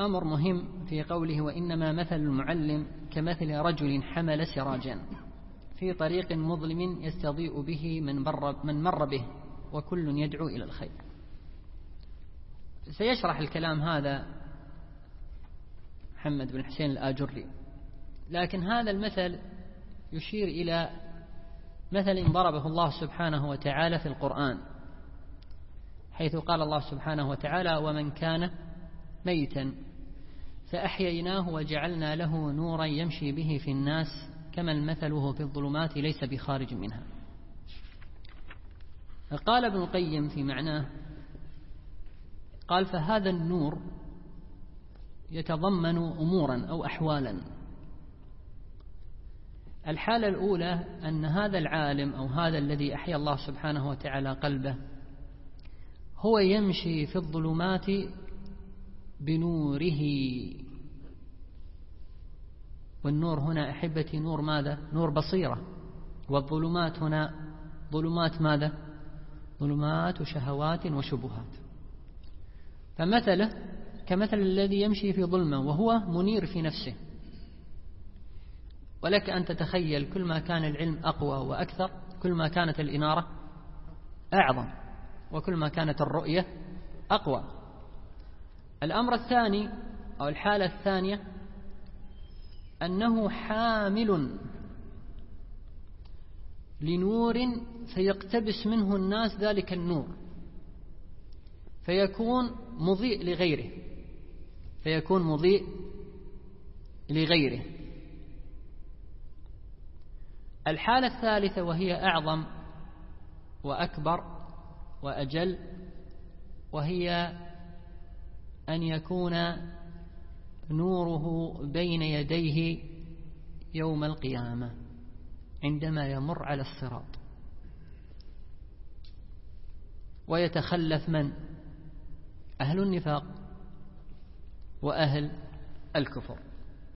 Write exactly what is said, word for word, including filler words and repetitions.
أمر مهم في قوله وإنما مثل المعلم كمثل رجل حمل سراجا في طريق مظلم يستضيء به من, من مر به وكل يدعو إلى الخير. سيشرح الكلام هذا محمد بن حسين الآجري، لكن هذا المثل يشير إلى مثل ضربه الله سبحانه وتعالى في القرآن، حيث قال الله سبحانه وتعالى ومن كان ميتا فأحييناه وجعلنا له نورا يمشي به في الناس كمن مثله في الظلمات ليس بخارج منها. قال ابن القيم في معناه، قال فهذا النور يتضمن أمورا أو أحوالا. الحالة الأولى أن هذا العالم أو هذا الذي أحيا الله سبحانه وتعالى قلبه هو يمشي في الظلمات بنوره، والنور هنا أحبتي نور ماذا؟ نور بصيرة. والظلمات هنا ظلمات ماذا؟ ظلمات شهوات وشبهات. فمثله كمثل الذي يمشي في ظلمة وهو منير في نفسه. ولك أن تتخيل كل ما كان العلم أقوى وأكثر كل ما كانت الإنارة أعظم وكل ما كانت الرؤية أقوى. الأمر الثاني أو الحالة الثانية أنه حامل لنور فيقتبس منه الناس ذلك النور فيكون مضيء لغيره فيكون مضيء لغيره. الحالة الثالثة وهي أعظم وأكبر وأجل، وهي أن يكون نوره بين يديه يوم القيامة عندما يمر على الصراط ويتخلف من؟ أهل النفاق وأهل الكفر.